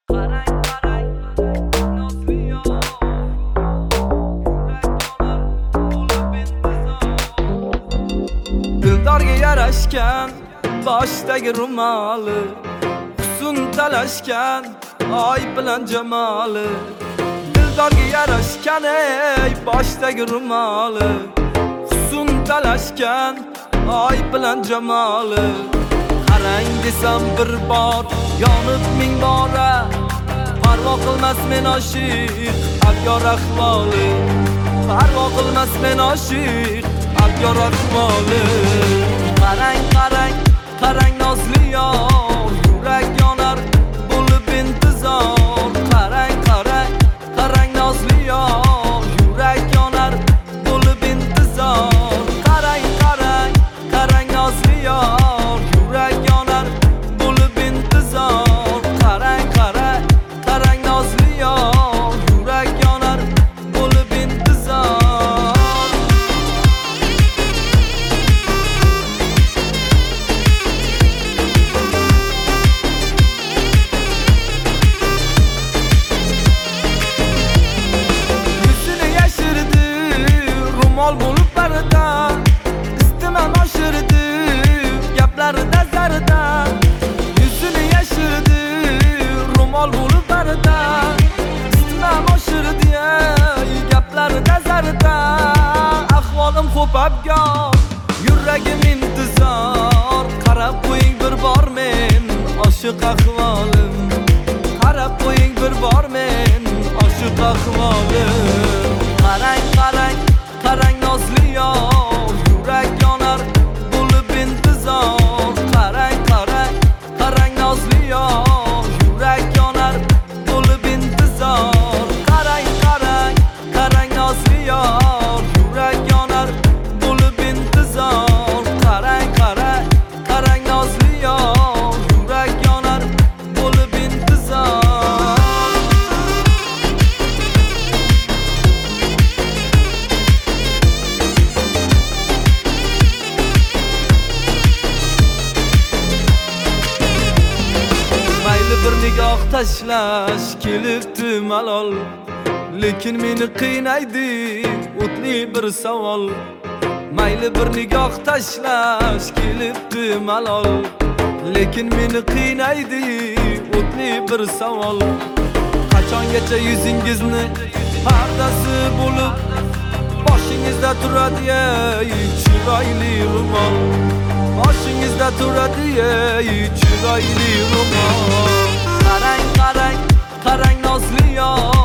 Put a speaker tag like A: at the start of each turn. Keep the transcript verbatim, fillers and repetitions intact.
A: Qarang, qarang, nozli yor, yurak yonar, to'lib intizor. Dildorga yarashgan boshdagi rumoli, husn talashgan oy bilan jamoli. Dildorga yarashgan ey boshdagi rumoli, husn talashgan oy bilan jamoli. Qarang desam bir bor, yonib ming bora, parvo qilmas men oshiq abyor ahvoli. Parvo qilmas men oshiq abyor ahvoli. Qarang, qarang, qarang nozli yor, yurak yonar bo'lib intizor. Qarang, qarang, qarang nozli yor, yurak yonar bo'lib intizor. Qarang, qarang, qarang nozli yor, yurak yonar bo'lib intizor. Qarang, qarang, qarang nozli yor, yurak yonar bo'lib intizor. Yuzini yashirdi rumol bo'lib barida, istimam oshirdi gaplarida zarida. Yuzini yashirdi rumol bo'lib barida, istimam oshirdi gaplarida zarida. Ahvolim xo'p abgor, yuragim intizor. Qarab qo'ying bir bor men oshiq ahvolim, qarab qo'ying bir bor men oshiq ahvolim. Qarang, qarang, qarang nozli yor, yurak yonar bo'lib intizor. Qarang, qarang, qarang nozli yor, yurak yonar bo'lib intizor. Qarang, qarang, qarang nozli yor, yurak yonar bo'lib intizor. Qarang, qarang, qarang nozli yor, yurak yonar bo'lib intizor. Mayli bir nigoh tashlash kelibdi malol, lekin meni qiynaydi o'tli bir savol. Mayli bir nigoh tashlash kelibdi malol, lekin meni qiynaydi o'tli bir savol. Qachongacha yuzingizni pardasi bo'lib boshingizda turadi ey chiroyli rumol. Boshingizda turadi ey chiroyli rumol. Qarang, qarang, qarang nozli yor,